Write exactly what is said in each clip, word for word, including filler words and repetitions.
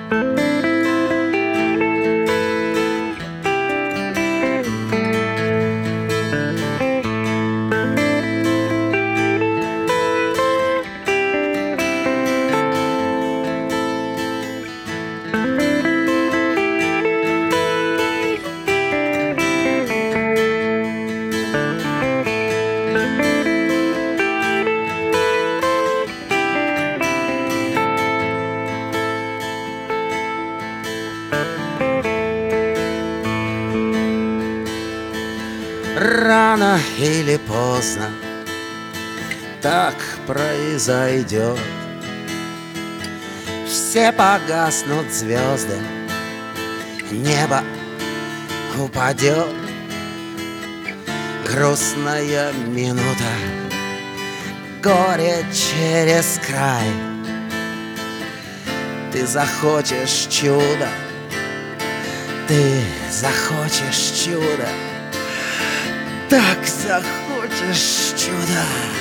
Рано или поздно так произойдет. Все погаснут звезды, небо упадет. Грустная минута, горе через край. Ты захочешь чудо, ты захочешь чудо, так захочешь чудо,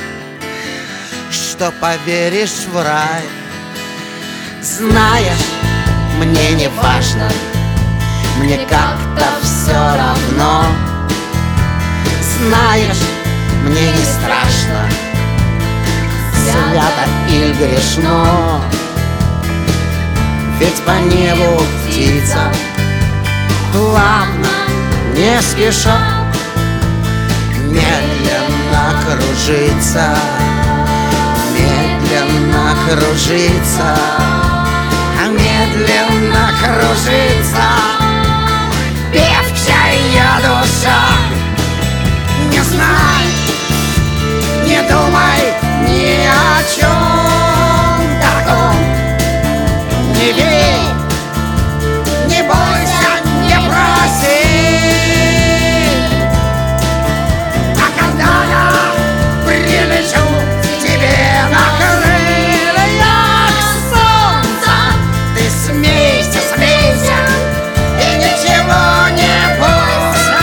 что поверишь в рай. Знаешь, мне не важно, мне как-то все равно. Знаешь, мне не страшно, свято или грешно. Ведь по небу птица плавно, не спеша, медленно кружится, медленно кружится, медленно кружится. Певчая душа, не знай, не думай ни о чем таком. Не верь, не бойся, не проси. А когда я прилечу к тебе на крыльях солнца, ты смейся, смейся и ничего не бойся.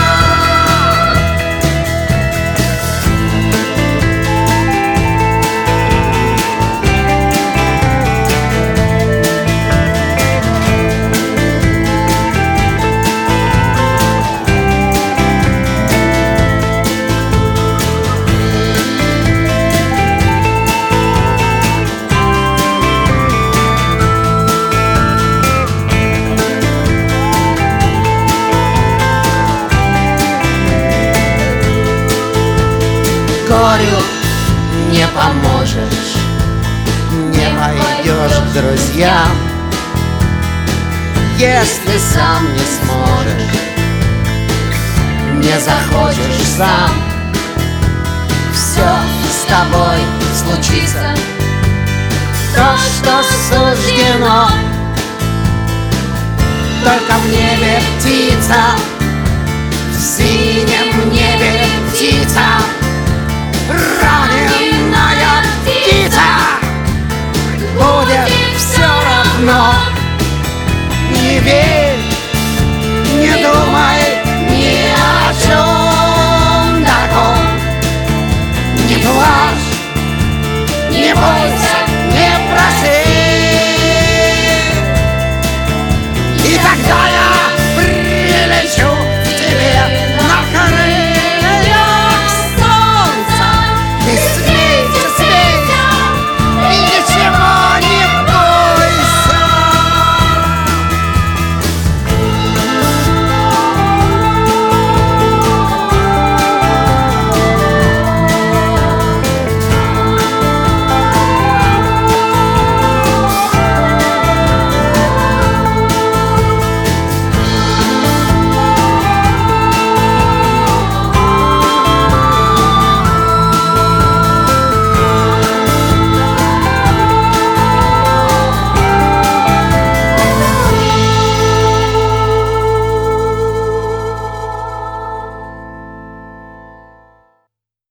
Горю не поможешь, не пойдешь к друзьям, если сам не сможешь, не захочешь сам. Все с тобой случится, то, что суждено. Только в небе птица